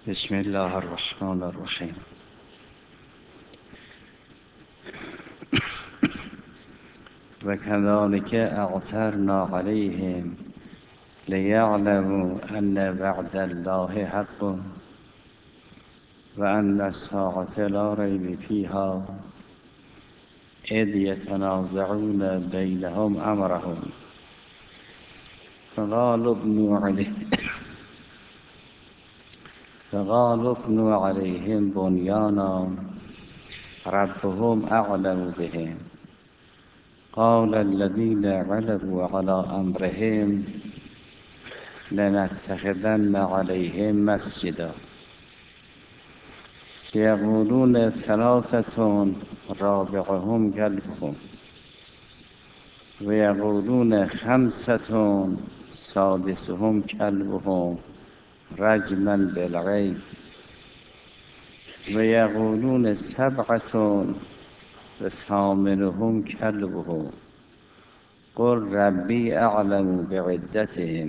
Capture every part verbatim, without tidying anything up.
بسم الله الرحمن الرحیم. و كذلك اعثرنا عليهم ليعلموا ان وعد الله حق وان الساعة لا ريب فيها اذ يتنازعون بينهم امرهم فقالوا ابنوا عليهم فقالوا ابنوا عليهم بنيانا ربهم اعلم بهم قال الذين غلبوا على امرهم لنتخذن عليهم مسجدا سيقولون ثلاثة رابعهم كلبهم ويقولون خمسة سادسهم كلبهم رجما بالغيب ويقولون سبعة وثامنهم كلبهم قل ربي أعلم بعدتهم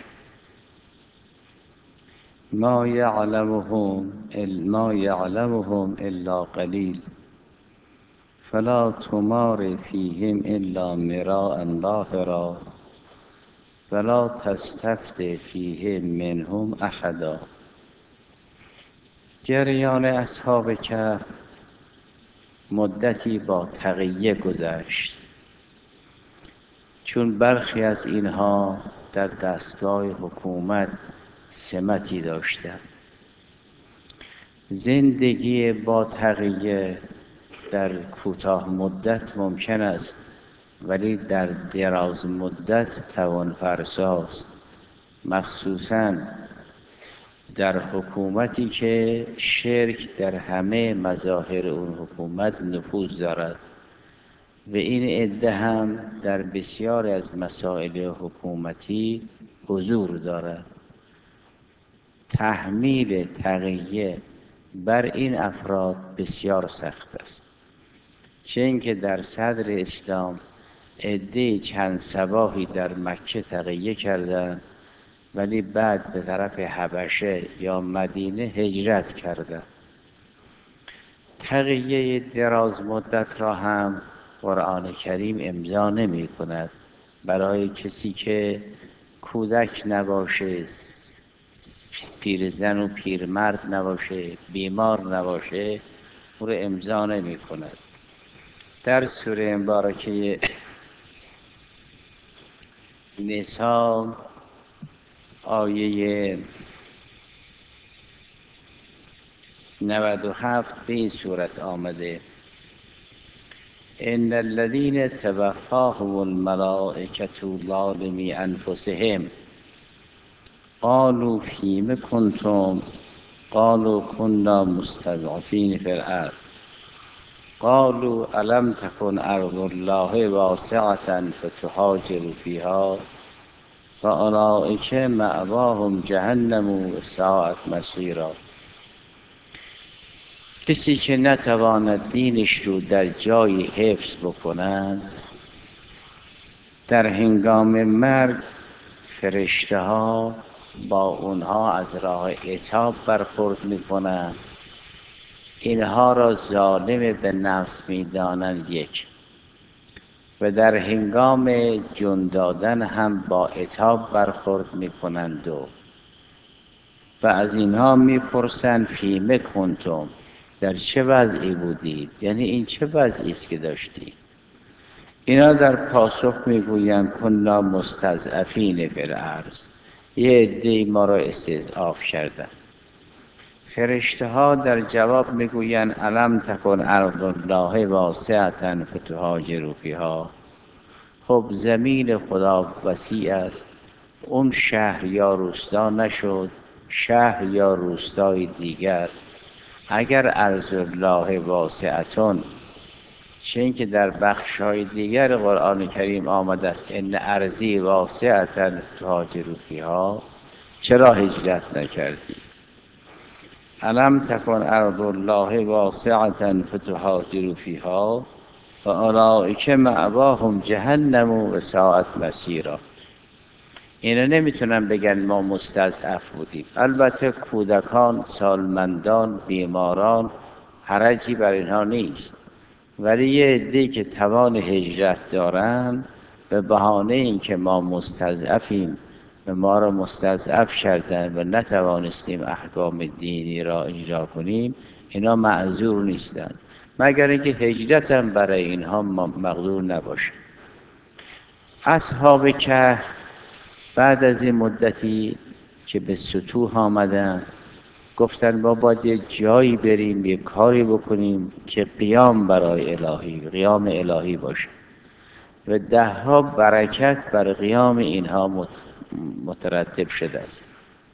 ما يعلمهم ما يعلمهم إلا قليل فلا تمار فيهم إلا مراء ظاهرا ولا تستفت فيهم منهم أحدا. جریان اصحاب کهف مدتی با تقیه گذشت، چون برخی از اینها در دستگاه حکومت سمتی داشتند. زندگی با تقیه در کوتاه مدت ممکن است، ولی در دراز مدت توان فرساست، مخصوصاً در حکومتی که شرک در همه مظاهر اون حکومت نفوذ دارد و این عده هم در بسیار از مسائل حکومتی حضور دارد. تحمیل تقیه بر این افراد بسیار سخت است، چه اینکه در صدر اسلام عده چند صباحی در مکه تقیه کردند ولی بعد به طرف حبشه یا مدینه هجرت کردند. تقیه دراز مدت را هم قرآن کریم امضا نمی کند. برای کسی که کودک نباشه، پیرزن و پیرمرد نباشه، بیمار نباشه، او را امضا نمی کند. در سوره مبارکه نساء آیه نود و هفت به این صورت آمده: ان الذين توفاهم الملائكة ظالمي انفسهم قالوا فيم كنتم قالوا كنا مستضعفين في الارض قالوا الم تكن ارض الله واسعة فتهاجروا فيها فاولئك مأواهم جهنم وساءت مصیرا. کسی که نتواند دینش رو در جایی حفظ بکنند، در هنگام مرگ فرشته ها با اونها از راه عتاب برخورد میکنند. اینها را ظالم به نفس میدانند یک، و در هنگام جون دادن هم با عتاب برخورد میکنند دو، و از اینها میپرسند فیمه کنتم، در چه وضعی بودید؟ یعنی این چه وضعی است که داشتید؟ اینا در پاسخ میگویند کنا مستضعفین فی الارض، یه عده‌ای ما را استضعاف کردند. فرشته ها در جواب میگویند الم تکن ارض الله واسعة فتهاجروا فیها. خب زمین خدا وسیع است، اون شهر یا روستا نشد شهر یا روستای دیگر. اگر ارض الله واسعتون، چه اینکه در بخش‌های دیگر قرآن کریم آمده است ان ارضی واسعة تهاجروا فیها، چرا هجرت نکردی؟ الم تکن ارض الله واسعة فتهاجروا فیها فاولئک مأواهم جهنم وساءت مصیرا. اینا نمیتونن بگن ما مستضعف بودیم. البته کودکان، سالمندان، بیماران حرجی بر اینها نیست، ولی یه عده‌ای که توان هجرت دارن به بهانه اینکه ما مستضعفیم و ما را مستضعف کردن و نتوانستیم احکام دینی را اجرا کنیم، اینا معذور نیستن، مگر اینکه هجرت هم برای اینها مقدور نباشه. اصحاب کهف بعد از این مدتی که به سطوح آمدن گفتن ما باید یه جایی بریم، یه کاری بکنیم که قیام برای الهی، قیام الهی باشه و ده ها برکت بر قیام اینها مترتب شده است.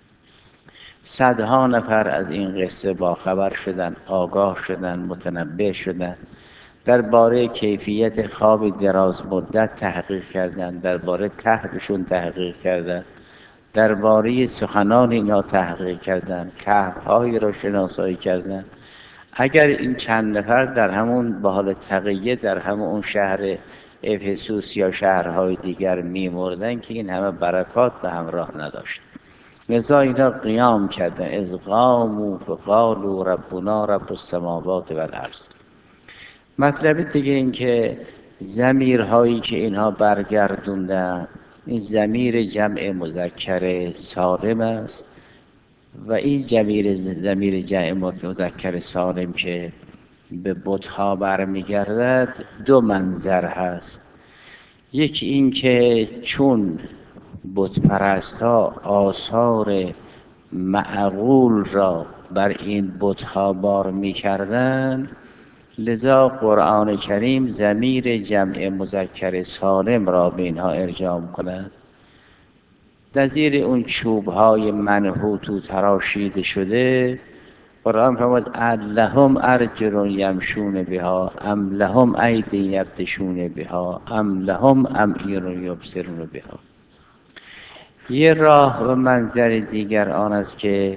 صدها نفر از این قصه باخبر شدن، آگاه شدن، متنبه شدن، درباره کیفیت خواب دراز مدت تحقیق کردند، درباره کهفشون تحقیق کردند، درباره سخنان اینا تحقیق کردند، کهف‌هایی را شناسایی کردند. اگر این چند نفر در همون با حال تقیه در همون شهر افسوس یا شهرهای دیگر می‌مردن که این همه برکات به همراه نداشت. لذا اینا قیام کردن، از قاموا فقالوا ربنا رب السماوات والارض. مطلب دیگه این که ضمیرهایی که اینها برگردوندن، این ضمیر جمع مذکر سالم است و این ضمیر ضمیر جمع مذکر سالم که به بت‌ها برمیگردد دو منظر هست. یکی این که چون بت پرست‌ها آثار معقول را بر این بت‌ها بار می‌کردند، لذا قرآن کریم ضمیر جمع مذکر سالم را به اینها ارجاع کند. نظیر اون چوب‌های منحوت و تراشیده شده، قرآن فرمود لهم ارجل یمشون بها ام لهم ایدی یبطشون بها ام لهم اعین یبصرون بها. یه راه و منظر دیگر آن است که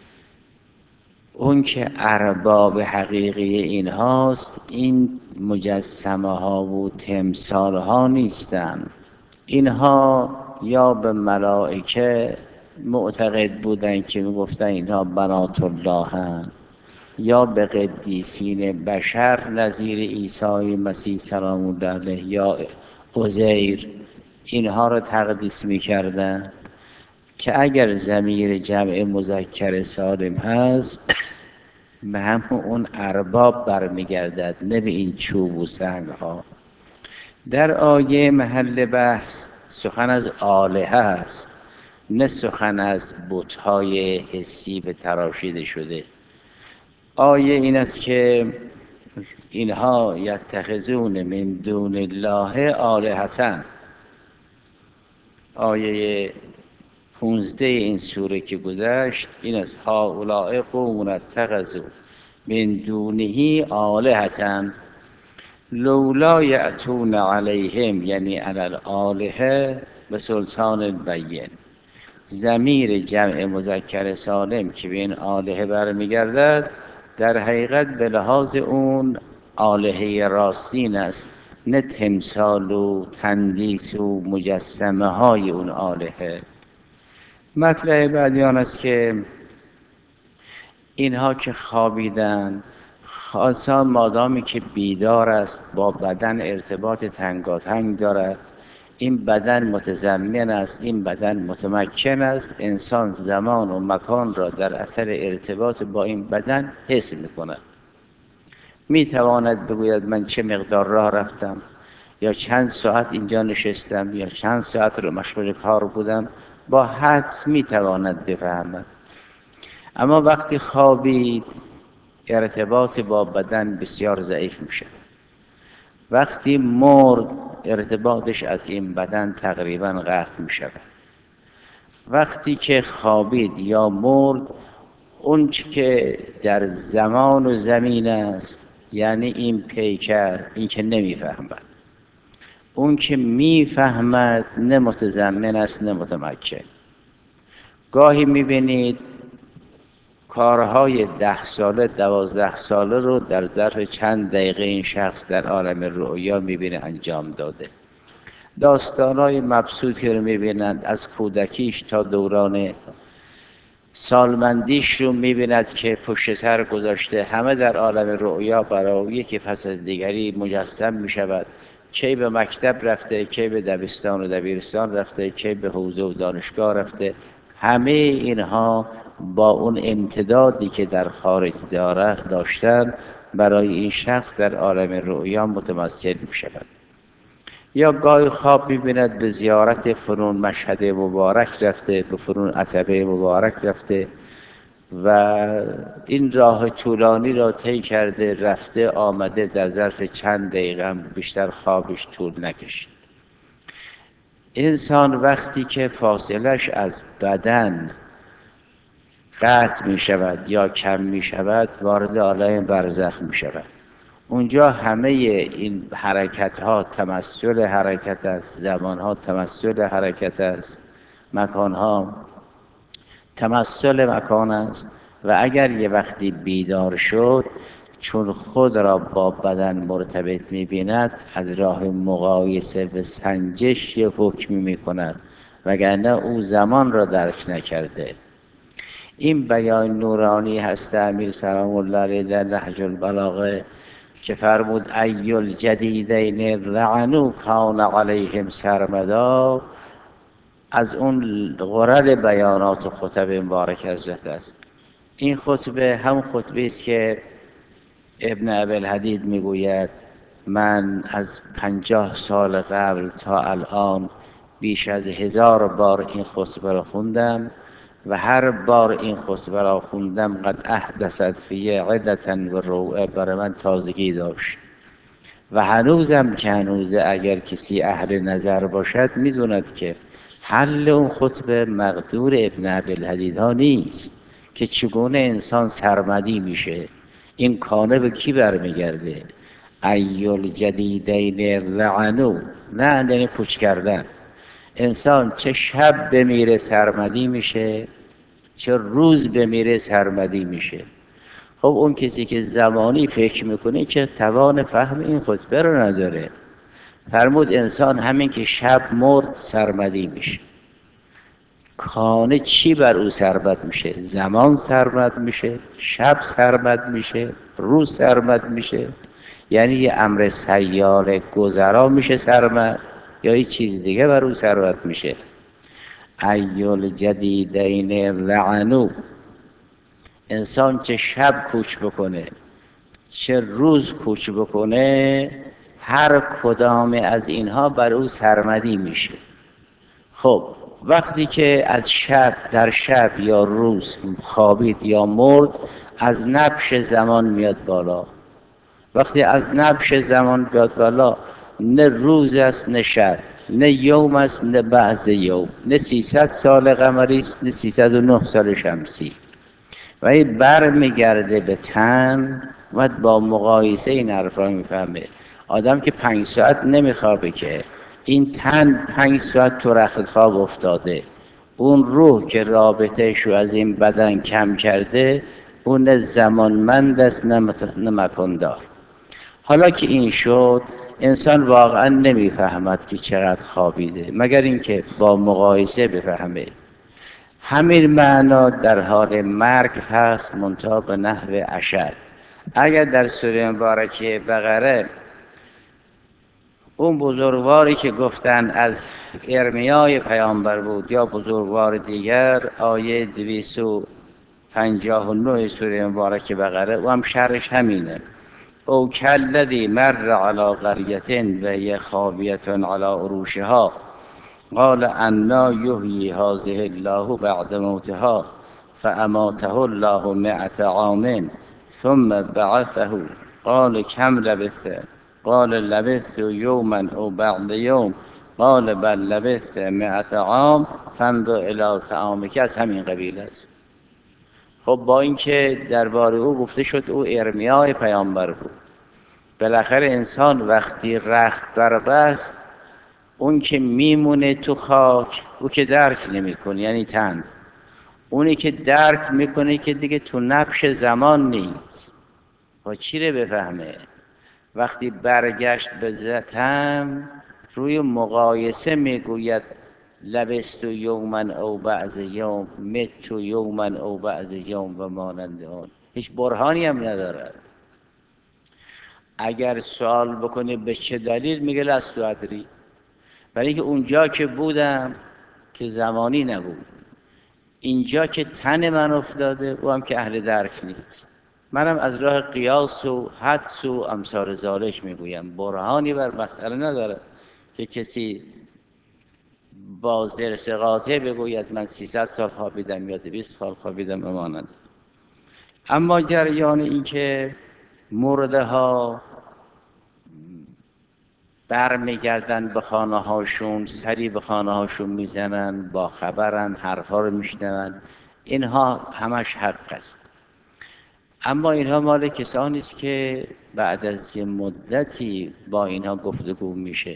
اون که ارباب حقیقی این هاست این مجسمه ها و تمثال ها نیستن. اینها یا به ملائکه معتقد بودن که میگفتن اینها بنات الله هن، یا به قدیسین بشر نظیر عیسی مسیح سلام الله علیه یا عزیر اینها را تقدیس میکردن که اگر ضمیر جمع مذکر سالم هست به همون اون ارباب برمیگردد، نه به این چوب و سنگ ها. در آیه محل بحث سخن از آلهه است، نه سخن از بت‌های حسی به تراشیده شده. آیه این است که اینها یتخذون من دون الله آلهة. آیه پونزده این سوره که گذشت این است هؤلاء قوم اتخذوا من دونه آلهة لولا یأتون علیهم، یعنی علی الآلهه به سلطان بین. ضمیر جمع مذکر سالم که به این آلهه برمیگردد در حقیقت به لحاظ اون آلهه راستین است، نه تمثال و تندیس و مجسمه های اون آلهه. مطلب بعدی آن است که اینها که خوابیدن، خاصا مادامی که بیدار است با بدن ارتباط تنگاتنگ دارد، این بدن متضمن است، این بدن متمکن است، انسان زمان و مکان را در اثر ارتباط با این بدن حس می‌کند. میتواند بگوید من چه مقدار راه رفتم، یا چند ساعت اینجا نشستم، یا چند ساعت رو مشغول کار بودم، با حدس میتواند بفهمد. اما وقتی خوابید ارتباط با بدن بسیار ضعیف میشه. وقتی مرد ارتباطش از این بدن تقریبا قطع میشه. وقتی که خوابید یا مرد اون چی که در زمان و زمین است، یعنی این پیکر، این که نمیفهمد، اون که میفهمد نه متضمن است نه متمکن. گاهی میبینید کارهای ده ساله دوازده ساله رو در ظرف چند دقیقه این شخص در عالم رؤیا میبینه انجام داده. داستانهای مبسوطی رو میبینند از کودکیش تا دوران سالمندیش رو میبیند که پشت سر گذاشته، همه در عالم رؤیا برای یکی پس از دیگری مجسم میشود. کی به مکتب رفته، کی به دبستان و دبیرستان رفته، کی به حوزه و دانشگاه رفته، همه اینها با اون امتدادی که در خارج داره داشتن برای این شخص در عالم رؤیا متمثل میشود. یا گاهی خواب می‌بیند به زیارت فرون مشهد مبارک رفته، به فرون عتبه مبارک رفته و این راه طولانی را طی کرده، رفته آمده، در ظرف چند دقیقه بیشتر خوابش طول نکشید. انسان وقتی که فاصلش از بدن قطع می شود یا کم می شود، وارد عالم برزخ می شود. اونجا همه این حرکت ها تمثل حرکت است، زمان ها تمثل حرکت است، مکان ها تمثل مکان است. و اگر یه وقتی بیدار شد، چون خود را با بدن مرتبط می بیند، از راه مقایسه و سنجش یه حکمی می کند، وگرنه او زمان را درک نکرده. این بیان نورانی هست امیر سلام الله علیه در نهج البلاغه که فرمود ای الجدیدین لعنوا کان علیهم سرمدا، از اون غرر بیانات و خطب مبارک حضرت است. این خطبه هم خطبه است که ابن ابی‌الحدید میگوید من از پنجاه سال قبل تا الان بیش از هزار بار این خطبه را خوندم و هر بار این خطبه را خوندم قد احدثت فی عدة و روعه، برای من تازگی داشت و هنوزم که هنوزه اگر کسی اهل نظر باشد میدوند که حل اون خطبه مقدور ابن ابی‌الحدید ها نیست که چگونه انسان سرمدی میشه. این کانه به کی برمیگرده؟ ای الجدیدین لعنوا، لعن یعنی پوچ کردن. انسان چه شب بمیره سرمدی میشه، چه روز بمیره سرمدی میشه. خب اون کسی که زمانی فکر میکنه که توان فهم این خطبه رو نداره. فرمود انسان همین که شب مرد سرمدی میشه. کانه چی بر او سرمد میشه؟ زمان سرمد میشه، شب سرمد میشه، روز سرمد میشه. یعنی یه امر سیال گذرا میشه سرمد، یا یه چیز دیگه بر او سرمد میشه. ای الجدیدین لعنوا، انسان چه شب کوچ بکنه چه روز کوچ بکنه، هر کدام از اینها بر او سرمدی میشه. خب وقتی که از شب در شب یا روز خوابید یا مرد، از نبش زمان میاد بالا. وقتی از نبش زمان بیاد بالا، نه روز است نه شب، نه یوم است نه بعض یوم، نه سیصد سال قمری است نه سیصد و نه سال شمسی. و این بر میگرده به تن و با مقایسه این حرف را میفهمه. آدم که پنج ساعت نمیخوابه که، این تن پنج ساعت تو رخت خواب افتاده. اون روح که رابطهش رو از این بدن کم کرده، اون نه زمانمند است نه مکاندار. حالا که این شد، انسان واقعا نمیفهمد که چقدر خوابیده، مگر اینکه با مقایسه بفهمه. همین معنا در حال مرگ هست، منتها به نحو اشد. اگر در سوره مبارکه بقره اون بزرگواری که گفتن از ارمیای پیامبر بود یا بزرگوار دیگر، آیه دویست و پنجاه و نه سوره مبارکه بقره، و هم شرش همینه. او کالذی مر علی قریة و هی خاویة علی عروشها قال انا یحیی هذه الله بعد موتها فاماته الله مئة عام ثم بعثه قال کم لبثت قال لبثت یوما او بعد یوم قال بل لبثت مئة عام فانظر الی طعامک، از همین قبیل است. خب با اینکه درباره او گفته شد او ارمیای پیامبر بود، بالاخره انسان وقتی رخت بربست، اون که میمونه تو خاک او که درک نمیکنه، یعنی تن. اونی که درک میکنه که دیگه تو نبش زمان نیست، با چی رو بفهمه؟ وقتی برگشت به ذاتم روی مقایسه میگوید لبست یوما او بعض یوم مت یوما او بعض یوم و مانند آن. هیچ برهانی هم ندارد. اگر سوال بکنه به چه دلیل، میگه لست ادری، برای اینکه اونجا که بودم که زمانی نبود، اینجا که تن من افتاده او هم که اهل درک نیست. منم از راه قیاس و حدس و امثال ذالک میگویم، برهانی بر مسئله نداره که کسی با ضرس قاطع بگوید من سیصد سال خوابیدم یا دویست سال خوابیدم امانند. اما جریان این که مرده ها برمیگردن به خانه هاشون، سری به خانه هاشون میزنن، با خبرن، حرفا رو میشنون، اینها همش حق است. اما اینها مال کسانی است که بعد از یه مدتی با اینها گفتگو میشه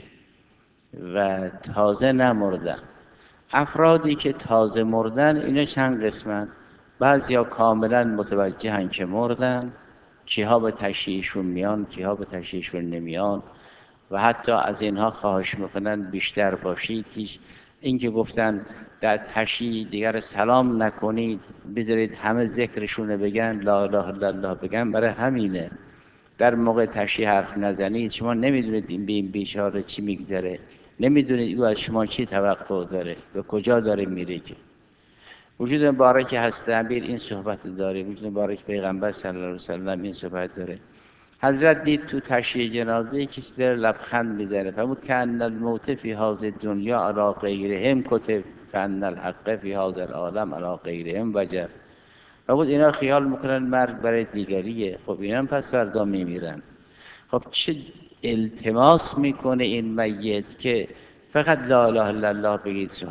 و تازه نمردن. افرادی که تازه مردن اینا چند قسمن، بعضیا کاملا متوجهن که مردن، کیها به تشییعشون میان، کیها به تشییعشون نمیان و حتی از اینها خواهش میکنن بیشتر باشید. هیچ این که گفتن در تشییع دیگر سلام نکنید، بذارید همه ذکرشون بگن، لا اله الا الله بگن، برای همینه. در موقع تشییع حرف نزنید، شما نمیدونید این به این بیچاره چی میگذره، نمیدونید او از شما چی توقع داره، به کجا داره میره. که وجود مبارک هست امیر این صحبت داره، وجود مبارک پیغمبر صلی الله علیه و سلم این صحبت داره. حضرت دید تو تشییع جنازه کسی داره لبخند میزنه، فرمود که ان الموت فی هذه الدنیا علی غیرهم کتب فان الحق فی هذا العالم علی غیرهم وجب. فرمود اینا خیال میکنن مرگ برای دیگریه، خب اینا هم پس فردا میمیرن. خب چه التماس میکنه این میت که فقط لا اله الا الله بگید، شو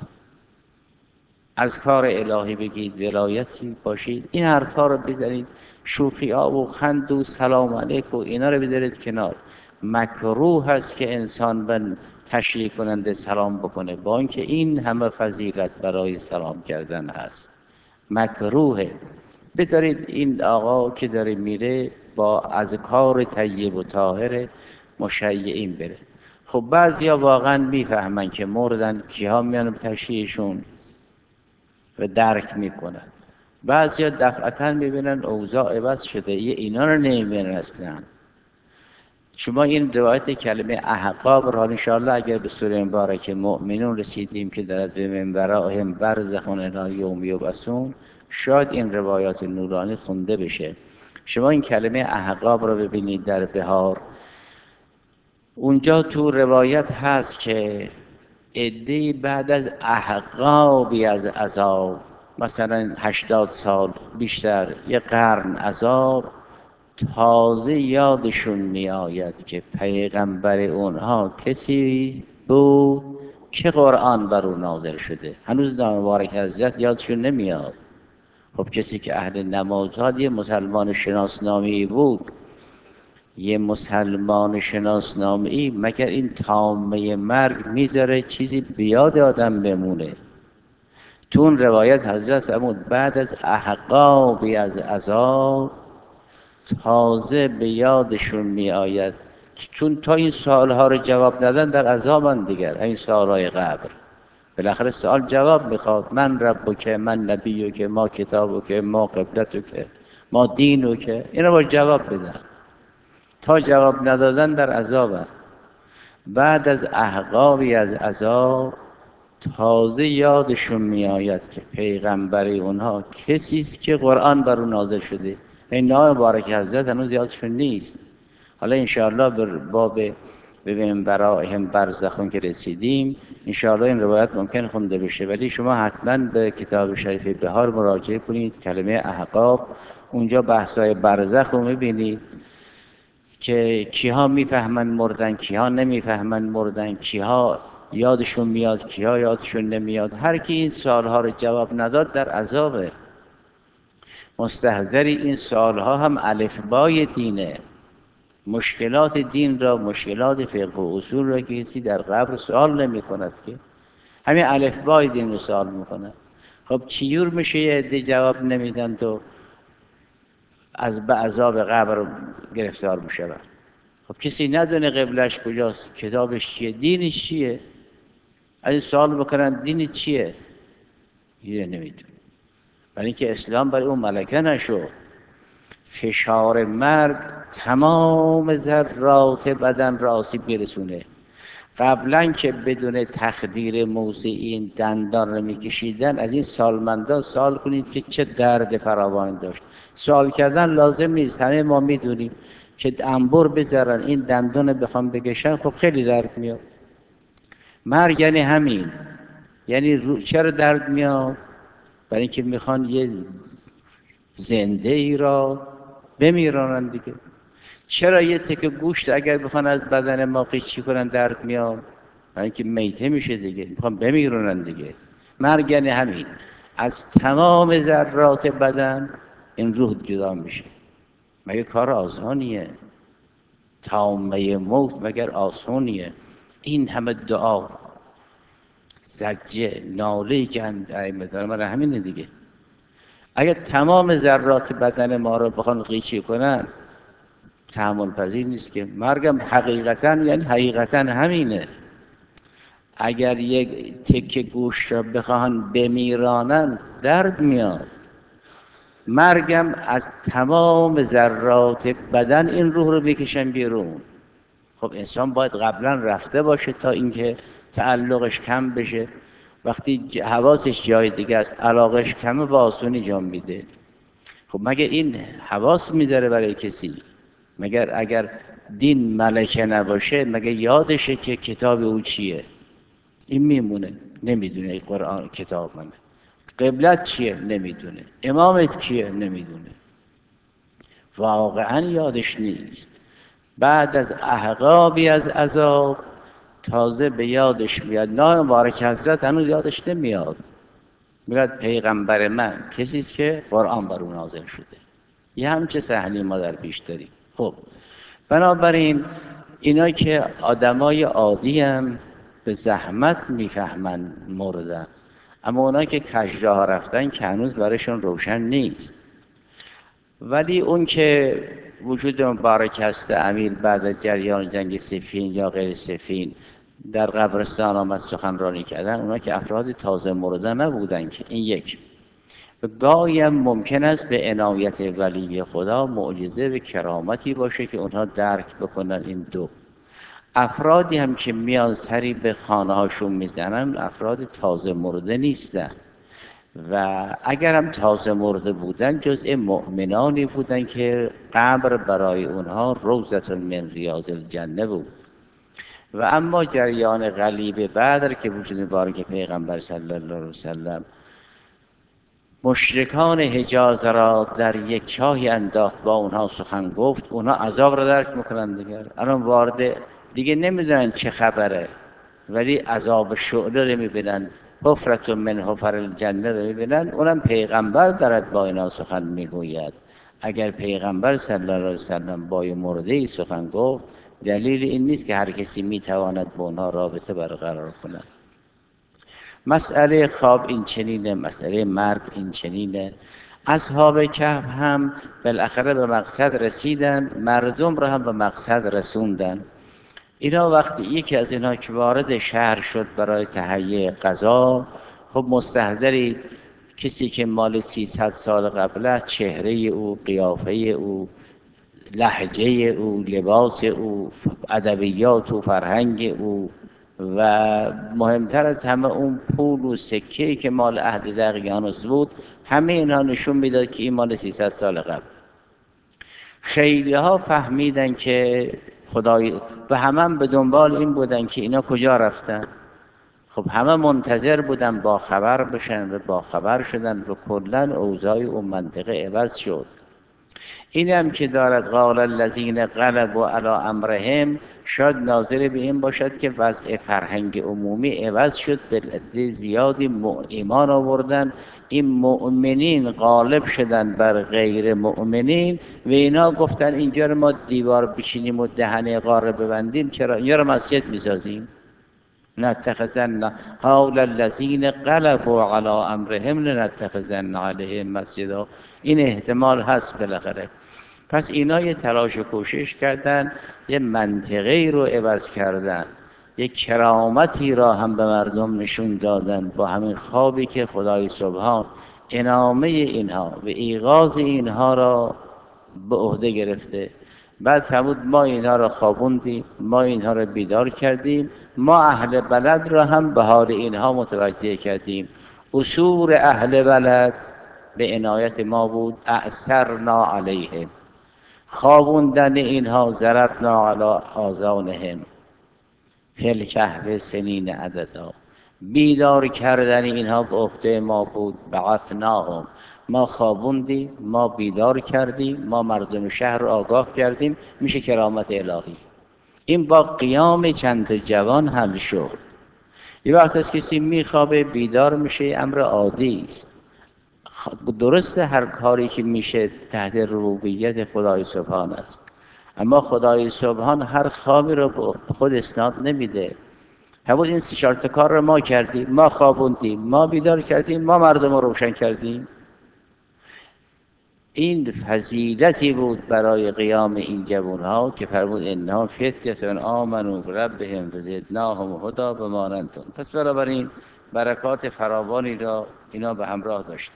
از کار الهی بگید، ولایتی باشید، این حرفا رو بزنید، شوخی ها و خند و سلام علیک و اینا رو بذارید کنار. مکروه هست که انسان به تشییع کننده سلام بکنه، با اینکه این همه فضیلت برای سلام کردن هست. مکروهه. بذارید این آقا که داره میره با اذکار طیب و طاهر مشیعین بره. خب بعضیا واقعا میفهمن که مردن، کیها میان به تشییعشون و درک میکنن. بعضیا دفعتا میبینن اوضاع عوض شده، یه اینا رو نمیبینن اصلا. شما این روایت کلمه احقاب را انشاءالله اگر به سوره مبارک مؤمنون رسیدیم که دارد به من ورائهم برزخ الی یوم یبعثون، شاید این روایات نورانی خونده بشه. شما این کلمه احقاب را ببینید در بهار، اونجا تو روایت هست که عده‌ای بعد از احقابی از عذاب، مثلا هشتاد سال بیشتر، یه قرن عذاب، تازه یادشون می آید که پیغمبر اونها کسی بود که قرآن بر او نازل شده. هنوز نام مبارک حضرت یادشون نمیاد. خب کسی که اهل نماز ها، یه مسلمان شناسنامی بود، یه مسلمان شناسنامی مگر این طامه مرگ میذاره چیزی بیاد آدم بمونه؟ تو اون روایت حضرت فرمود بعد از احقابی از عذاب تازه به یادشون می آید، چون تا این سوالها رو جواب ندن در عذابن دیگر. این سوالهای قبر بالاخره سوال جواب میخواد، من ربک، من نبیک، ما کتابک، ما قبلتک، ما دینک، اینا باید جواب بدن. تا جواب ندادن در عذابن. بعد از احقابی از عذاب تازه یادشون می آید که پیغمبر اونها کسی است که قرآن بر اون نازل شده. این نام مبارک حضرت هنوز یادشون نیست. حالا انشاءالله به باب ببینیم برائهم برزخون که رسیدیم، انشاءالله این روایت ممکن خونده بشه، ولی شما حتما به کتاب شریف بهار مراجعه کنید، کلمه احقاب، اونجا بحثای برزخ رو میبینید که کیها میفهمن مردن، کیها نمیفهمن مردن، کیها یادشون میاد، کیها یادشون نمیاد. هر کی این سوالها رو جواب نداد در عذابه. مستحضری این سوالها هم الفبای دینه. مشکلات دین را، مشکلات فقه و اصول را که کسی در قبر سوال نمی کند، که همین الفبای دین رو سوال میکنه. خب چیور میشه یه عده جواب نمیدن تو از به عذاب قبر گرفتار میشود؟ خب کسی ندونه قبلش کجاست، کتابش چیه، دینش چیه. از این سوال بکنن دین چیه، یه نمیدونه. برای اینکه اسلام برای اون ملکه نشو. فشار مرگ تمام ذرات بدن را آسیب میرسونه. قبلا که بدون تخدیر موضعی این دندان رو میکشیدن، از این سالمندان سوال کنید که چه درد فراوانی داشت. سوال کردن لازم نیست، همه ما میدونیم که انبر بذارن این دندان بخوام بکشن، خب خیلی درد میاد. مرگ یعنی همین. یعنی رو... چرا درد میاد؟ برای اینکه میخوان یه زنده ای را بمیرانن دیگه. چرا یه تکه گوشت اگر بخوان از بدن ما قیچی کنن درد میاد؟ برای اینکه میته میشه دیگه، میخوان بمیرونن دیگه. مرگ یعنی همین. از تمام ذرات بدن این روح جدا میشه. مگه کار آسانیه؟ طامه موت مگر آسانیه؟ این همه دعا، زجه، ناله‌ای که ائمه دارن برای همینه دیگه. اگر تمام ذرات بدن ما رو بخوان قیچی کنن، تحمل پذیر نیست که. مرگم حقیقتا یعنی حقیقتا همینه. اگر یک تکه گوشت را بخواهن بمیرانن درد میاد. مرگم از تمام ذرات بدن این روح رو بکشن بیرون. خب انسان باید قبلا رفته باشه تا اینکه تعلقش کم بشه. وقتی حواسش جای دیگه است، علاقش کمه، با آسونی جان میده. خب مگه این حواس میداره برای کسی؟ مگر اگر دین ملکه نباشه مگه یادشه که کتاب او چیه؟ این میمونه، نمیدونه ای قرآن کتاب منه. قبلت چیه؟ نمیدونه. امامت کیه؟ نمیدونه. واقعا یادش نیست. بعد از احقابی از عذاب تازه به یادش میاد. نه مبارک حضرت هنوز یادش نمیاد. میگه پیغمبر من کسی است که قرآن بر او نازل شده. یه همچه صحنه ما در پیش داریم. خب بنابراین اینا که آدمای عادی هم به زحمت میفهمن مردن، اما اونا که کجراه رفتن که هنوز برایشون روشن نیست. ولی اون که وجود مبارک هست امیر بعد از جریان جنگ صفین یا غیر صفین در قبرستان آمد سخنرانی کردن، اونا که افراد تازه مرده نبودن که. این یک. گاهی هم ممکن است به عنایت ولی خدا معجزه و کرامتی باشه که اونها درک بکنن. این دو. افرادی هم که میان سری به خانه هاشون میزنن افراد تازه مرده نیستن و اگر هم تازه مرده بودن جزء مؤمنانی بودن که قبر برای اونها روضة من ریاض الجنه بود. و اما جریان غلیب بدر که وجود مبارک پیغمبر صلی الله علیه وسلم مشرکان حجاز را در یک چاهی انداخت، با اونها سخن گفت، اونها عذاب را درک میکنن دیگر. الان وارد دیگه نمیدونن چه خبره، ولی عذاب شعله رو میبینن، حفرة من حفر الجنه رو میبینن. اونم پیغمبر دارد با اینا سخن میگوید. اگر پیغمبر صلی الله علیه وسلم با مرده سخن گفت، دلیل این نیست که هر کسی میتواند با اونها رابطه برقرار کند. مسئله خواب این چنینه، مسئله مرگ این چنینه. اصحاب کهف هم بالاخره به مقصد رسیدن، مردم را هم به مقصد رسوندن. اینا وقتی یکی از اینا که وارد شهر شد برای تهیه غذا، خب مستحضری کسی که مال سیصد سال قبل است، چهره او، قیافه او، لهجه او، لباس او، ادبیات و فرهنگ او و مهمتر از همه اون پول و سکه‌ای که مال عهد دقیانوس بود، همه اینها نشون میداد که این مال سیصد سال قبل. خیلی ها فهمیدن که خدای و همه هم به دنبال این بودن که اینا کجا رفتن. خب همه منتظر بودن با خبر بشن و با خبر شدن و کلا اوضاع اون منطقه عوض شد. این هم که دارد قال الذین غلبوا علی امرهم، شاید ناظر به این باشد که وضع فرهنگ عمومی عوض شد، به عده زیادی ایمان آوردن، این مؤمنین غالب شدن بر غیر مؤمنین و اینا گفتن اینجا رو ما دیوار بچینیم و دهنه غار ببندیم، چرا اینجا رو مسجد میسازیم؟ نتخذن قال الذین غلبوا علی امرهم لنتخذن علیهم مسجدا. این احتمال هست بالاخره. پس اینا یه تلاش و کوشش کردن، یه منطقه‌ای رو عوض کردن، یه کرامتی را هم به مردم نشون دادن با همین خوابی که خدای سبحان انامه اینها و ایقاظ اینها را به عهده گرفته. بعد فرمود ما اینها را خوابوندیم، ما اینها را بیدار کردیم، ما اهل بلد را هم به حال اینها متوجه کردیم. اصول اهل بلد به عنایت ما بود، اعثرنا علیهم، خوابوندن اینها ضربنا علی آذانهم فی الکهف سنین عددا، بیدار کردن اینها به عهده ما بود. بعثناهم، ما خوابوندیم، ما بیدار کردیم، ما مردم شهر رو آگاه کردیم. میشه کرامت الهی. این با قیام چند تا جوان حل شد. یه وقت از کسی میخوابه بیدار میشه، امر عادی است. درسته هر کاری که میشه تحت ربوبیت خدای سبحان است، اما خدای سبحان هر خوابی رو به خود اسناد نمیده. همون این سه چهار تا کار رو ما کردیم، ما خوابوندیم، ما بیدار کردیم، ما مردم رو روشن کردیم. این فضیلتی بود برای قیام این جوانها که فرمود انها فتیة آمنوا بربهم وزدناهم هدی بما ننتم. پس بنابراین برکات فراوانی را اینا به همراه داشت.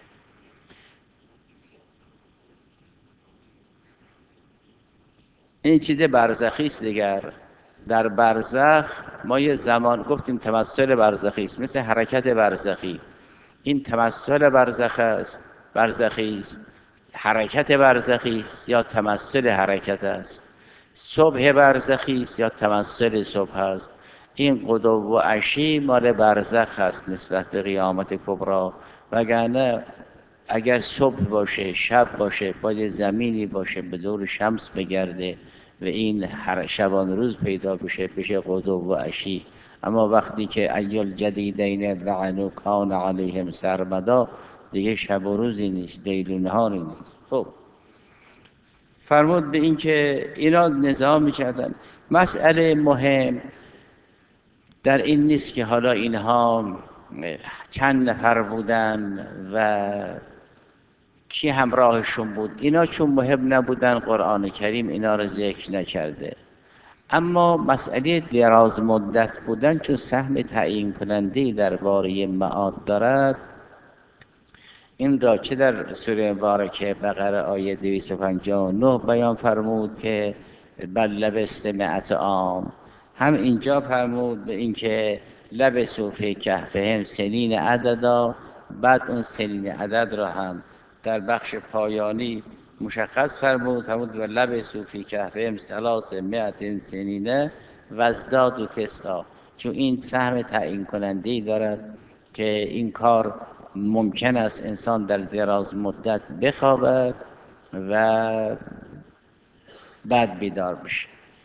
این چیز برزخی است دیگر. در برزخ ما یه زمان گفتیم تمثل برزخی است، مثل حرکت برزخی. این تمثل برزخ است، برزخی است، حرکت برزخی است یا تمثل حرکت است، صبح برزخی است یا تمثل صبح است. این غدو و عشی مال برزخ است نسبت به قیامت کبری. وگرنه اگر صبح باشه، شب باشه، باید زمینی باشه به دور شمس بگرده و این هر شبان روز پیدا بشه، بشه غدو و عشی. اما وقتی که ایل جدیدین لعنوا کان علیهم سرمدا، دیگه شب و روزی نیست، لیل و نهاری نیست. خب فرمود به این که اینا نظام میکردن. مسئله مهم در این نیست که حالا اینها چند نفر بودن و کی همراهشون بود. اینا چون مهم نبودن قرآن کریم اینا رو ذکر نکرده. اما مسئله دراز مدت بودن چون سهم تعیین کننده درباره معاد دارد، این را چه در سوره مبارکه بقره آیه دویست و پنجاه و نه بیان فرمود که بل لبثت مئة عام، هم اینجا فرمود به اینکه لبثوا فی کهفهم سنین عددا. بعد اون سنین عدد را هم در بخش پایانی مشخص فرمود، فرمود و لبثوا فی کهفهم ثلاثمائة سنین و ازدادوا تسعا. چون این سهم تعیین کننده‌ای دارد که این کار ممکن است انسان در دراز مدت بخوابد و بعد بیدار بشه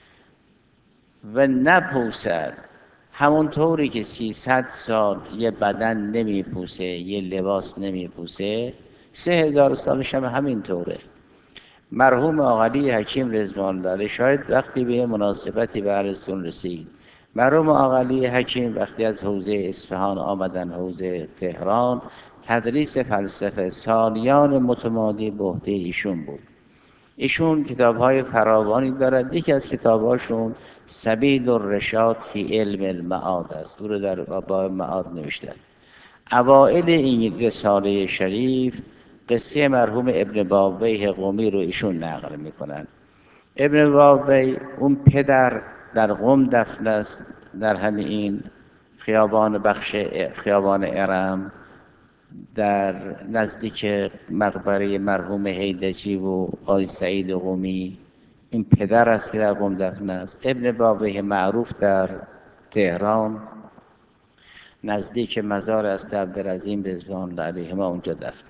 و نپوسد. همونطوری که سیصد سال یه بدن نمیپوسه، یه لباس نمیپوسه، سه هزار سالش هم همینطوره. مرحوم آقای حکیم رضوان الله علیه شاید وقتی به مناسبتی به عرضتون رسید، مرحوم آقای حکیم وقتی از حوزه اصفهان آمدن حوزه تهران، تدریس فلسفه سالیان متمادی به عهده ایشون بود. ایشون کتاب‌های فراوانی دارد. یکی از کتاب‌هاشون سبیل الرشاد فی علم المعاد است، او رو در باب معاد نوشتن. اوائل این رساله شریف قصه مرحوم ابن بابویه قمی رو ایشون نقل میکنن. ابن بابویه اون پدر در قم دفن است، در همین خیابان بخش خیابان ارم در نزدیک مقبره مرحوم هیدجی و آقای سعید قمی. این پدر است که در قم دفن است. ابن بابویه معروف در تهران نزدیک مزار است عبدالعظیم رضوان الله علیهما اونجا دفن.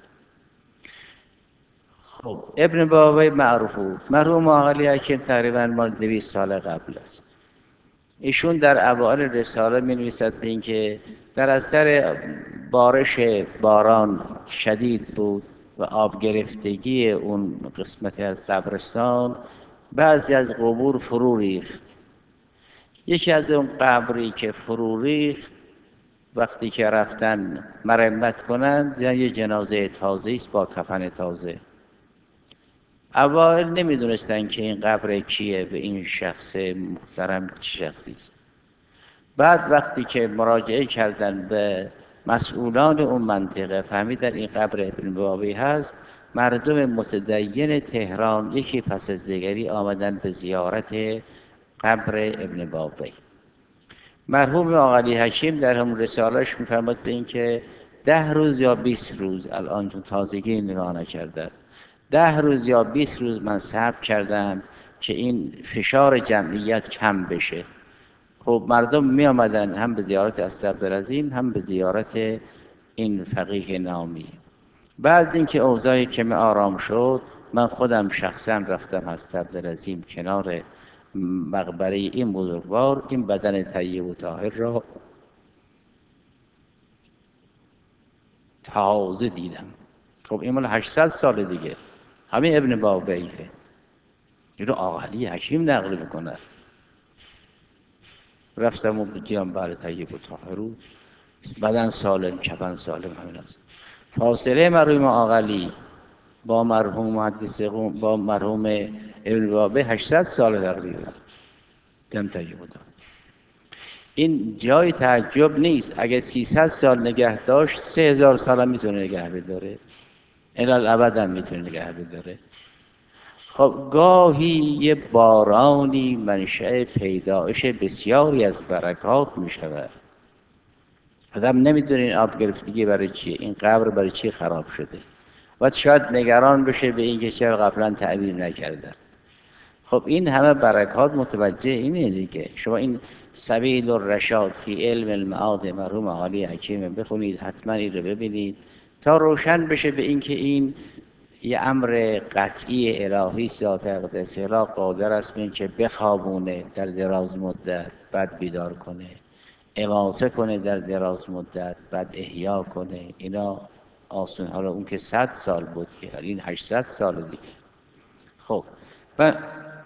خب ابن بابویه معروف بود. مرحوم آقای حکیم تقریبا مال دویست سال قبل است. ایشون در اوائل رساله می نویسد به اینکه در اثر بارش باران شدید بود و آب گرفتگی اون قسمتی از قبرستان بعضی از قبور فرو ریخت. یکی از اون قبری که فرو ریخت وقتی که رفتن مرمت کنند یه جنازه تازه است با کفن تازه. اوایل نمیدونستن که این قبر کیه و این شخص محترم چه شخصی است. بعد وقتی که مراجعه کردن به مسئولان اون منطقه فهمیدن این قبر ابن بابی هست، مردم متدین تهران یکی پس از دیگری آمدن به زیارت قبر ابن بابی. مرحوم آقای حکیم در همون رسالهش میفرماد به این که ده روز یا بیست روز، الان چون تازگی نگاه نکردم، ده روز یا بیست روز من صبر کردم که این فشار جمعیت کم بشه. خب مردم می آمدن هم به زیارت اسدعبدالعظیم هم به زیارت این فقیه نامی. بعد از اینکه اوضاع کمی آرام شد، من خودم شخصا رفتم اسدعبدالعظیم کنار مقبره این بزرگوار، این بدن طیب و طاهر را تازه دیدم. خب این مال هشتصد سال دیگه، همین ابن بابیه. این رو آقا علی حکیم نقل میکنه. رفتم و دیدم بله طیب و طاهر، بدن سالم، کفن سالم، همین است. فاصله مرحوم آقا علی با مرحوم محدث قم با مرحوم ابن بابی هشتصد سال تقریبا. دم طیب و طاهر. این جای تعجب نیست. اگه سیصد سال نگه داشت، سه هزار سال هم میتونه نگه بداره، الالابد هم میتونه نگه بداره. خب گاهی یه بارانی منشأ پیدایش بسیاری از برکات میشود. آدم نمیدونه این آب گرفتگی برای چیه، این قبر برای چی خراب شده، و شاید نگران بشه به این که چرا قبلا تعبیر نکردن. خب این همه برکات متوجه اینه دیگه. شما این سبیل الرشاد فی علم المعاد مرحوم آقای حکیم بخونید، حتما این رو ببینید تا روشن بشه به این که این یه امر قطعی الهی ذات اقدس را قادر است این که بخوابونه در دراز مدت، بعد بیدار کنه، اماته کنه در دراز مدت، بعد احیا کنه. اینا آسون. حالا اون که صد سال بود، که این هشتصد سال دیگه. خب و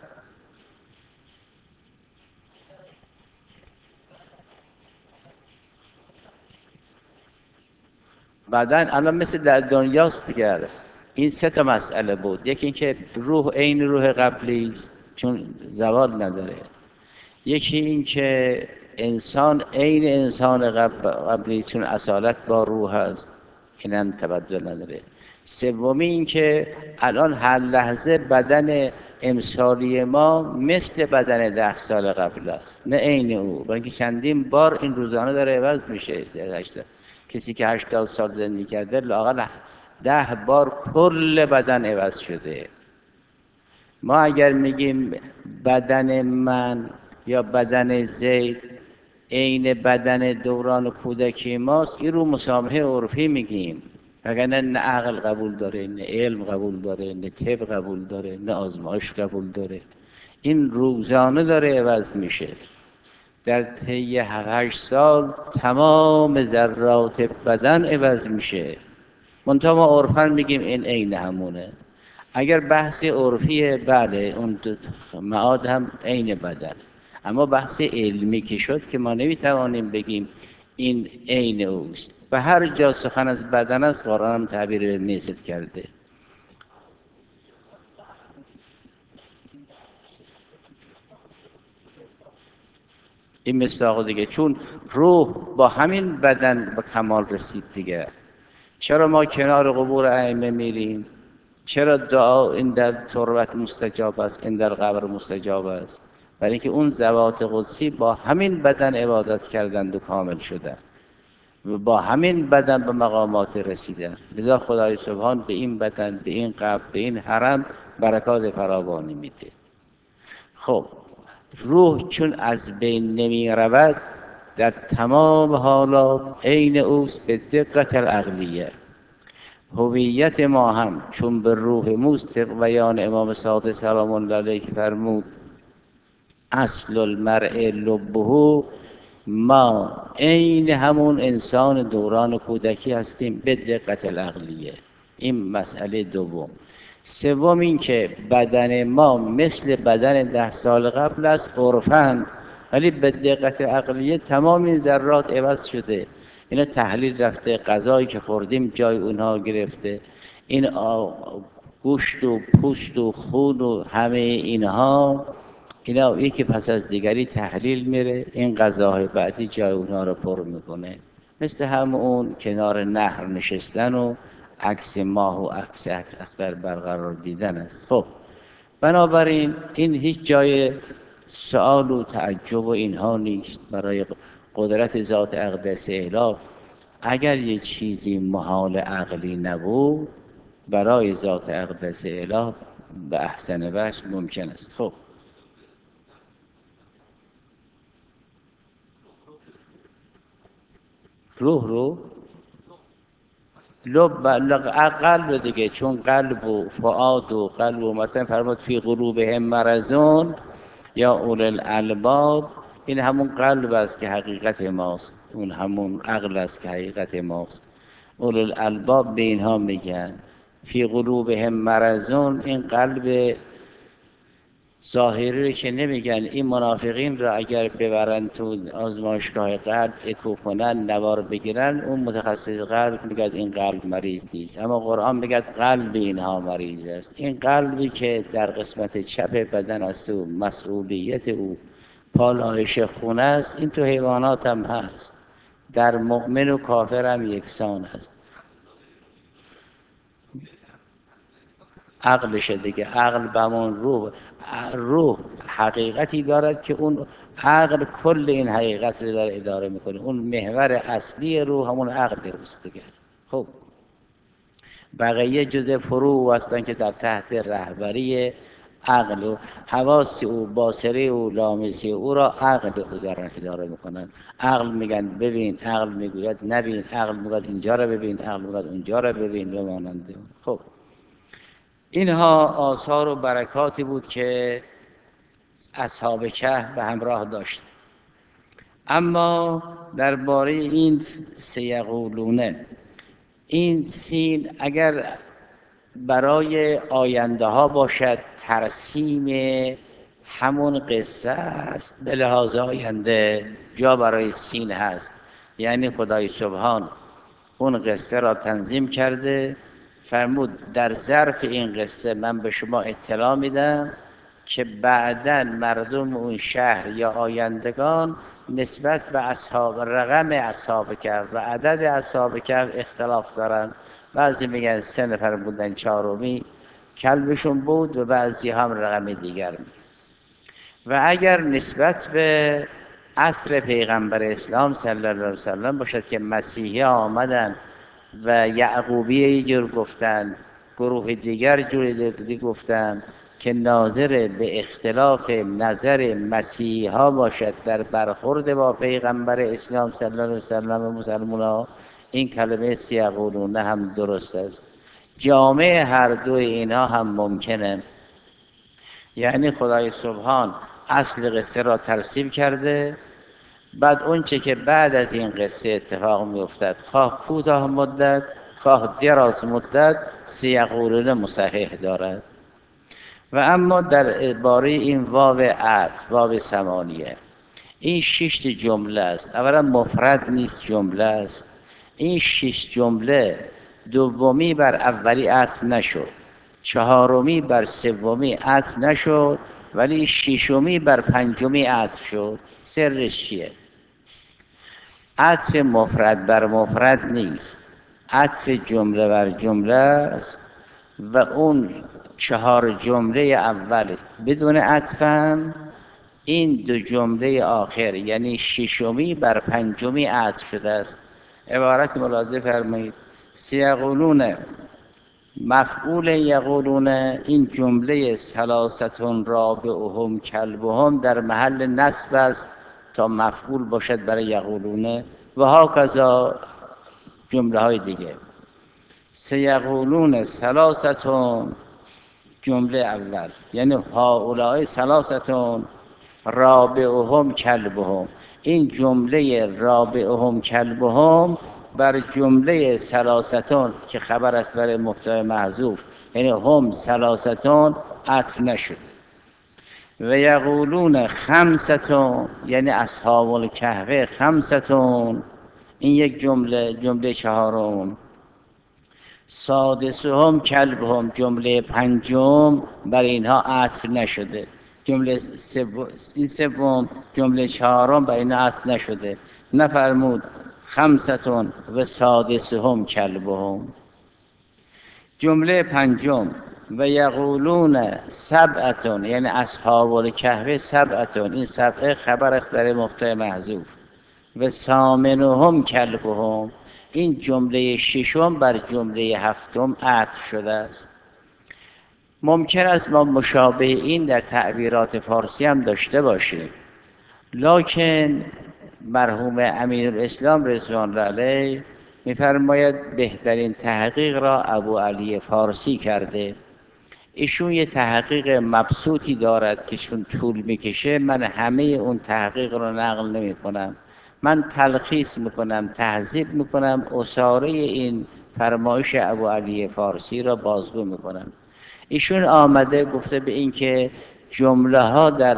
بعدن الان مثل در دنیاست دیگر. این سه تا مسئله بود. یکی اینکه روح عین روح قبلی است چون زوال نداره. یکی این که انسان عین انسان قبلی چون اصالت با روح است، اینم تبدل نداره. سومی این که الان هر لحظه بدن امسالی ما مثل بدن ده سال قبل است، نه عین او، بلکه چندین بار این روزانه داره عوض میشه. کسی که هشتاد سال زندگی کرده لااقل ده بار کل بدن عوض شده. ما اگر میگیم بدن من یا بدن زید عین بدن دوران کودکی ماست، این رو مسامحه عرفی میگیم، وگرنه نه عقل قبول داره، نه علم قبول داره، نه طب قبول داره، نه آزمایش قبول داره. این روزانه داره عوض میشه. در طی هشت سال تمام ذرات بدن عوض میشه. منتها ما عرفاً میگیم این عین همونه. اگر بحث عرفی بله اون معاد هم عین بدن، اما بحث علمی که شد که ما نمیتوانیم بگیم این عین اوست. و هر جا سخن از بدن است قرآن هم تعبیر به مثل کرده. این مصداق دیگه، چون روح با همین بدن به کمال رسید دیگه. چرا ما کنار قبور ائمه میریم؟ چرا دعا این در تربت مستجاب است، این در قبر مستجاب است؟ برای اینکه اون ذوات قدسی با همین بدن عبادت کردند و کامل شدند و با همین بدن به مقامات رسیدند. لذا خدای سبحان به این بدن، به این قبر، به این حرم برکات فراوانی میده. خب روح چون از بین نمی رود، در تمام حالات عین اوست به دقت العقلیه. هویت ما هم چون به روح موست، بیان امام صادق سلام الله علیه که فرمود اصل المرء لبه، ما عین همون انسان دوران کودکی هستیم به دقت العقلیه. این مسئله دوم. سوم این که بدن ما مثل بدن ده سال قبل است عرفاً، ولی به دقت عقلیه تمام این ذرات عوض شده. اینا تحلیل رفته، غذایی که خوردیم جای اونها گرفته، این گوشت و پوست و خون و همه اینها، اینا یکی پس از دیگری تحلیل میره، این غذاهای بعدی جای اونها رو پر میکنه. مثل همون کنار نهر نشستن و عکس ماه و عکس اختر برقرار دیدن است. خب بنابراین این هیچ جای سوال و تعجب و اینها نیست. برای قدرت ذات اقدس اله اگر یه چیزی محال عقلی نبود، برای ذات اقدس اله به احسن وجه ممکن است. خب روح رو لب قلب دیگه، چون قلب و فؤاد و قلب و مثلا فرمود فی قلوبهم مرضون یا اول الالباب، این همون قلب است که حقیقت ماست، اون همون عقل است که حقیقت ماست. اول الالباب به اینها میگن. فی قلوبهم مرضون، این قلب ظاهری رو که نمیگن. این منافقین را اگر ببرن تو آزمایشگاه قلب اکو کنن، نوار بگیرن، اون متخصص قلب میگه این قلب مریض نیست، اما قرآن میگه قلب اینها مریض است. این قلبی که در قسمت چپ بدن است و مسئولیت او پالایش خون است، این تو حیوانات هم هست، در مؤمن و کافر هم یکسان است. عقلشه دیگه، عقل بمون روح. روح حقیقتی دارد که اون عقل کل این حقیقت رو داره اداره میکنه. اون محور اصلی روح همون عقل است دیگه. خب بقیه جزء فروع هستن که در تحت رهبری عقل و حواس او، باصره او، لامسی او را عقل او دارن اداره میکنن. عقل میگن ببین، عقل میگوید نبین، عقل میگوید اینجا را ببین، عقل میگوید اونجا را ببین و مانند. خب اینها آثار و برکاتی بود که اصحاب کهف به همراه داشت. اما درباره این سیقولونه، این سین اگر برای آینده ها باشد، ترسیم همون قصه است، به لحاظ آینده جا برای سین هست. یعنی خدای سبحان اون قصه را تنظیم کرده، فرمود در ظرف این قصه من به شما اطلاع میدم که بعداً مردم اون شهر یا آیندگان نسبت به اصحاب رقم اصحاب کهف و عدد اصحاب کهف اختلاف دارن. بعضی میگن سه نفر بودن، چهارمی کلبشون بود، و بعضی هم رقم دیگر میگن. و اگر نسبت به عصر پیغمبر اسلام صلی الله علیه وسلم باشد که مسیحی آمدن و یعقوبیه یه جور گفتن، گروه دیگر جور دیگر گفتن، که ناظر به اختلاف نظر مسیحی ها باشد در برخورد با پیغمبر اسلام صلی الله علیه وسلم و مسلمان ها، این کلمه سیقولونه هم درست است. جامعه هر دو اینا هم ممکنه. یعنی خدای سبحان اصل قصه را ترسیم کرده، بعد اون چه که بعد از این قصه اتفاق می افتد، خواه کوتاه مدت خواه دراز مدت، سیقولونه مصحح دارد. و اما در باره این واو عطف، واو ثمانیه، این شش جمله است. اولا مفرد نیست، جمله است. این شش جمله دومی بر اولی عطف نشد، چهارمی بر سومی عطف نشد، ولی ششمی بر پنجمی عطف شد. سرش چیه؟ عطف مفرد بر مفرد نیست، عطف جمله بر جمله است. و اون چهار جمله اول بدون عطفن، این دو جمله آخر یعنی ششمی بر پنجمی عطف شده است. عبارت ملاحظه فرمایید. سیقولون مفعول یقولون، این جمله ثلاثتون رابعهم کلبهم در محل نصب است تا مفعول باشد برای یقولون، و هاکذا جمله های دیگه. سیقولون ثلاثتون جمله اول یعنی هؤلاء ثلاثتون رابعهم کلبهم، این جمله رابعهم کلبهم بر جمله ثلاثتون که خبر است برای مبتدا محذوف، یعنی هم ثلاثتون عطف نشد. و یقولون خمستون یعنی اصحاب الکهف خمستون، این یک جمله، جمله چهارم. سادسهم کلبهم جمله پنجم بر اینها عطف نشده، جمله سوم این سوم جمله چهارم بر اینها عطف نشده، نفرمود خمستون و سادسهم کلبهم. جمله پنجم و یقولون سبعتون یعنی اصحاب الکهف سبعتون، این سبعه خبر است برای مبتدا محذوف، و ثامنهم کلبهم این جمله ششم بر جمله هفتم عطف شده است. ممکن است ما مشابه این در تعبیرات فارسی هم داشته باشیم، لکن مرحوم امیرالاسلام رضوان الله علیه می‌فرماید بهترین تحقیق را ابو علی فارسی کرده. ایشون یه تحقیق مبسوطی دارد که چون طول میکشه من همه اون تحقیق رو نقل نمی کنم، من تلخیص میکنم، تهذیب میکنم، اصاره این فرمایش ابو علی فارسی را بازگو میکنم. ایشون آمده گفته به این که جمله ها در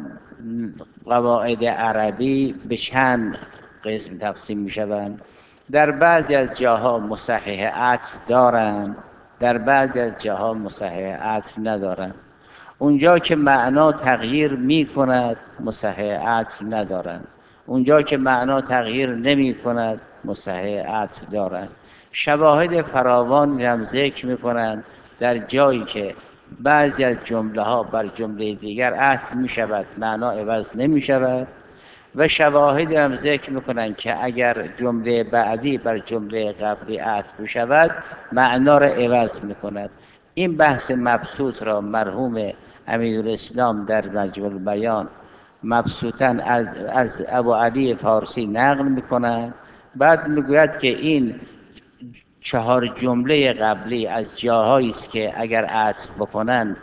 قواعد عربی به چند قسم تقسیم میشوند، در بعضی از جاها مصحح عطف دارند، در بعضی از جاها مصحح عطف ندارند. اونجا که معنا تغییر می کند مصحح عطف ندارند، اونجا که معنا تغییر نمی کند مصحح عطف دارند. شواهد فراوان هم ذکر می کنند در جایی که بعضی از جمله ها بر جمله دیگر عطف می شود معنا عوض نمی شود، و شواهد هم ذکر میکنن که اگر جمله بعدی بر جمله قبلی عطف بشود معنا را عوض میکند. این بحث مبسوط را مرحوم امیرالاسلام در مجموع البیان مبسوطاً از از ابو علی فارسی نقل میکند. بعد میگوید که این چهار جمله قبلی از جاهایی است که اگر عطف بکنن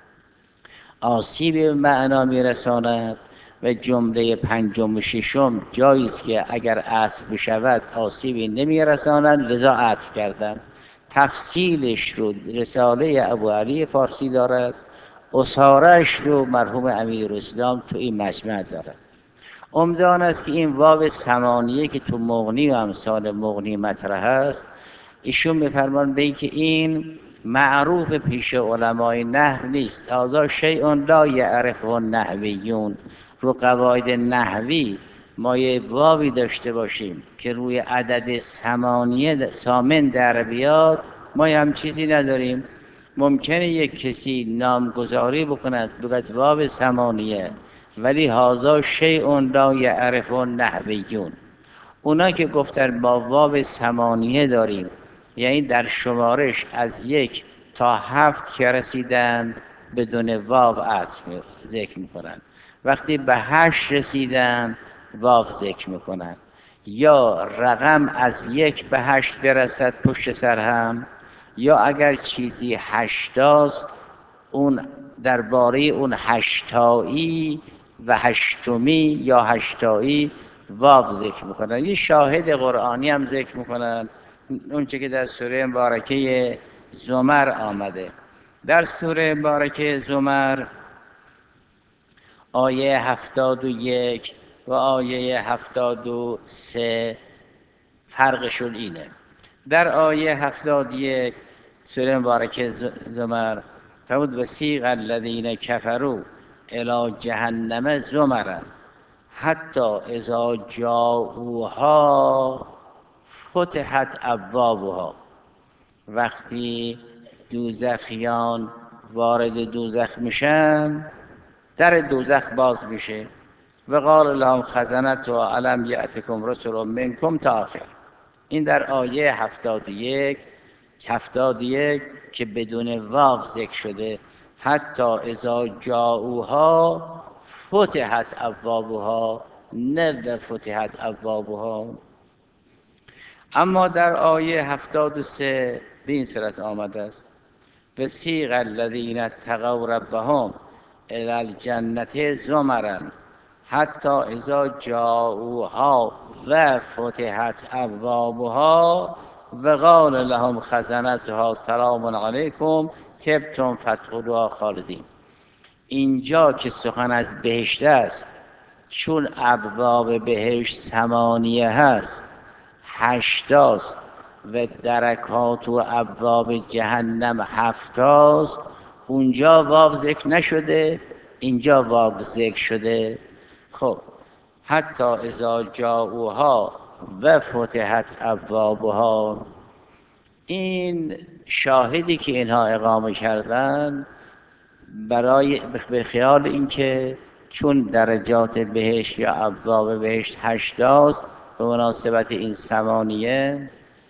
آسیب به معنا میرساند، و جمله پنجم و ششم جایی است که اگر عطف بشود آسیبی نمیرسانند، لذا عطف کردند. تفصیلش رو رساله ابو علی فارسی دارد، اصارش رو مرحوم امیرالاسلام تو این مجمع دارد. عمدان است که این واو ثمانیه که تو مغنی و امثال مغنی مطرح است، ایشون میفرمان به این که این معروف پیش علمای نحو نیست، هذا شیء لا یعرفه النحویون. رو قواعد نحوی ما یه واوی داشته باشیم که روی عدد ثمانیه ثامن در بیاد، ما هم چیزی نداریم. ممکنه یک کسی نامگذاری بکند بگوید واو ثمانیه، ولی هذا شیء لا یعرفه النحویون. اونا که گفتن ما واو ثمانیه داریم، یعنی در شمارش از یک تا هفت که رسیدن بدون واو عطف ذکر میکنن، وقتی به هشت رسیدن واو ذکر میکنن، یا رقم از یک به هشت برسد پشت سر هم، یا اگر چیزی هشتاست اون درباره اون هشتایی و هشتمی یا هشتایی واو ذکر میکنن. یه شاهد قرآنی هم ذکر میکنن، اونچه که در سوره مبارکه زمر آمده. در سوره مبارکه زمر آیه هفتاد و یک و آیه هفتاد و سه فرقشون اینه. در آیه هفتاد و یک سوره مبارکه زمر فرمود وسیق الذین کفروا الی جهنم زمرا حتی اذا جاءوها فتحت ابوابها. وقتی دوزخیان وارد دوزخ میشن در دوزخ باز میشه، و قال لهم خزنتها الم یأتکم رسل منکم تا آخر. این در آیه هفتاد و یک هفتاد و یک که بدون واو ذکر شده، حتی اذا جاءوها فتحت ابوابها، نه فتحت ابوابها. اما در آیه هفتاد و سه به این صورت آمده است وسیق الذین اتقوا ربهم الی الجنة زمرا حتی اذا جاءوها و فتحت ابوابها و قال لهم خزنتها سلام علیکم طبتم فادخلوها خالدین. اینجا که سخن از بهشت است، چون ابواب بهشت ثمانیه هست، هشتاست و درکات و ابواب جهنم هفتاست، اونجا واو ذکر نشده، اینجا واو ذکر شده. خب حتی اذا جاؤوها و فتحت ابوابها، این شاهدی که اینها اقامه کردن برای به خیال اینکه چون درجات بهشت یا ابواب بهشت هشتاست، به مناسبت این ثمانیه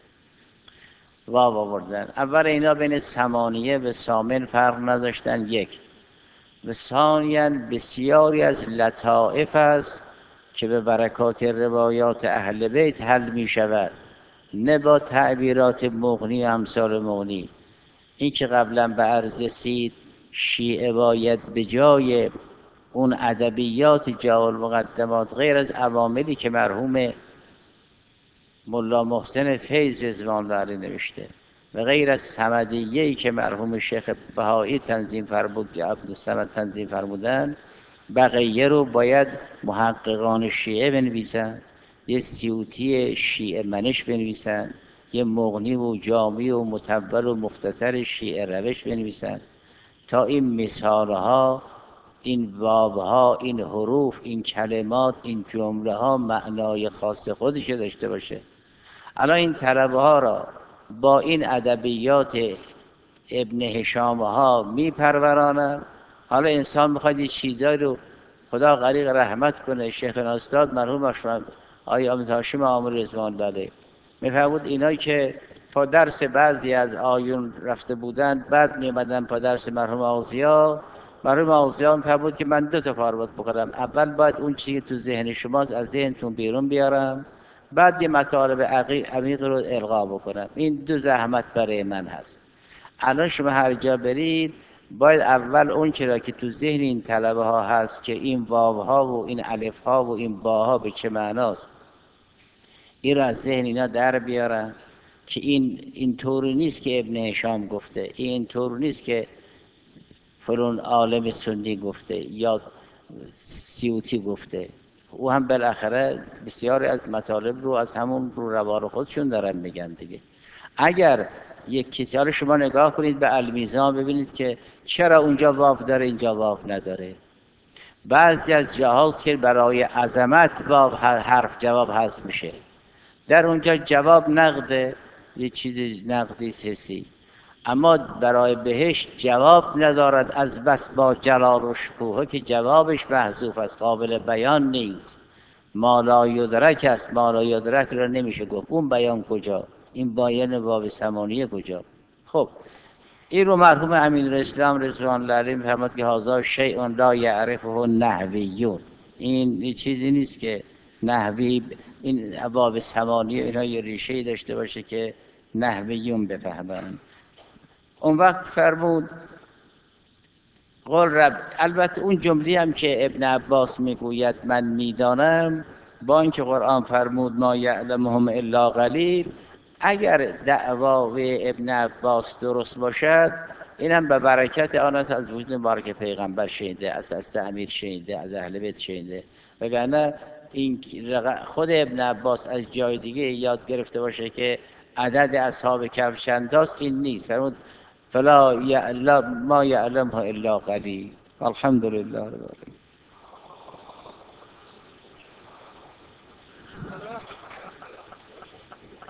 واو آوردن. اول اینا بین ثمانیه و ثامن فرق نداشتن، یک. و ثانیاً بسیاری از لطائف است که به برکات روایات اهل بیت حل می شود، نه با تعبیرات مغنی و امثال مغنی. این که قبلا به عرض رسید شیعه باید به جای اون ادبیات جا المقدمات، غیر از عواملی که مرحوم ملا محسن فیض رضوان الله علیه نوشته و غیر از صمدیه‌ای که مرحوم شیخ بهایی تنظیم فرمود یا عبدالصمد تنظیم فرمودن، بقیه رو باید محققان شیعه بنویسن، یه سیوطی شیعه منش بنویسن، یه مغنی و جامی و مطول و مختصر شیعه روش بنویسن تا این مثالها، این واوها، این حروف، این کلمات، این جمله ها معنای خاص خودش داشته باشه. الان این طلبه ها را با این ادبیات ابن هشام ها میپرورانن. حالا انسان میخواد یه چیزایی رو، خدا غریق رحمت کنه، شیخ استاد مرحوم آقای امیر هاشم آمری رضوان الله علیه میفرمود اینایی که پا درس بعضی از آیون رفته بودن بعد میمدن پا درس مرحوم آغزیا، مرحوم آغزیا میفرمود که من دو تا کار باید بکنم. اول باید اون چیزی که تو ذهن شماست از ذهنتون بیرون بیارم، بعد یه مطالب عمیق رو القا بکنم. این دو زحمت برای من هست. الان شما هر جا برید باید اول اون چرا که تو ذهن این طلبه ها هست که این واو ها و این الف ها و این با ها به چه معناست، این را از ذهن اینا در بیارن که این این طور نیست که ابن هشام گفته، این طور نیست که فلان عالم سنی گفته یا سیوطی گفته. او هم بالاخره بسیاری از مطالب رو از همون رو روار خودشون دارن میگن دیگه. اگر یک کسی، حالا شما نگاه کنید به المیزان ببینید که چرا اونجا واو داره اینجا واو نداره. بعضی از جاهاست که برای عظمت واو حرف جواب حذف میشه، در اونجا جواب نقده، یه چیز نقدی حسی، اما برای بهشت جواب ندارد از بس با جلال و شکوه که جوابش محذوف است، قابل بیان نیست. ما لا یدرک است، ما لا یدرک را نمیشه گفت، اون بیان کجا؟ این باین باب ثمانیه کجا؟ خب این رو مرحوم امین‌الاسلام رضوان الله علیه می‌فرماد که هذا شیء لا یعرفه النحویون، این چیزی نیست که نحوی این باب ثمانیه اینا یه ریشه‌ای داشته باشه که نحویون بفهمن. اون وقت فرمود قول رب، البته اون جمله هم که ابن عباس میگوید من میدانم، با اینکه قرآن فرمود ما یعلمهم الا قلیل، اگر دعوای ابن عباس درست باشد اینم به برکت آن است از وجود مبارک پیغمبر شنیده، از از امیر شنیده، از اهل بیت شنیده، وگرنه این خود ابن عباس از جای دیگه یاد گرفته باشه که عدد اصحاب کهف چنداست، این نیست. فرمود فلا یعلم ما یعلمه الا قلیل. الحمد لله رب العالمین.